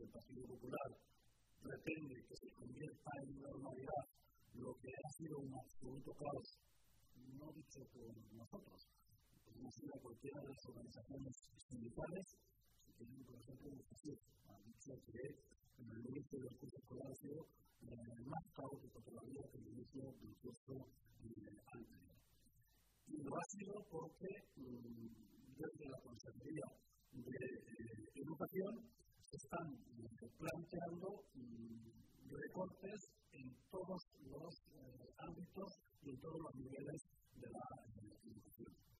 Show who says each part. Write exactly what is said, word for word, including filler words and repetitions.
Speaker 1: el Partido Popular pretende que se convierta en normalidad lo que ha sido un absoluto caos, no dicho por nosotros, podemos ir a cualquiera de las organizaciones sindicales, si tienen, por ejemplo, el F A S I C, ha dicho que en el inicio del curso escolar ha sido eh, más caótico todavía que el inicio del curso eh, anterior. Y lo ha sido porque mmm, desde la Consejería de eh, Educación se están eh, planteando mmm, recortes en todos los eh, ámbitos y en todos los niveles de la eh, educación.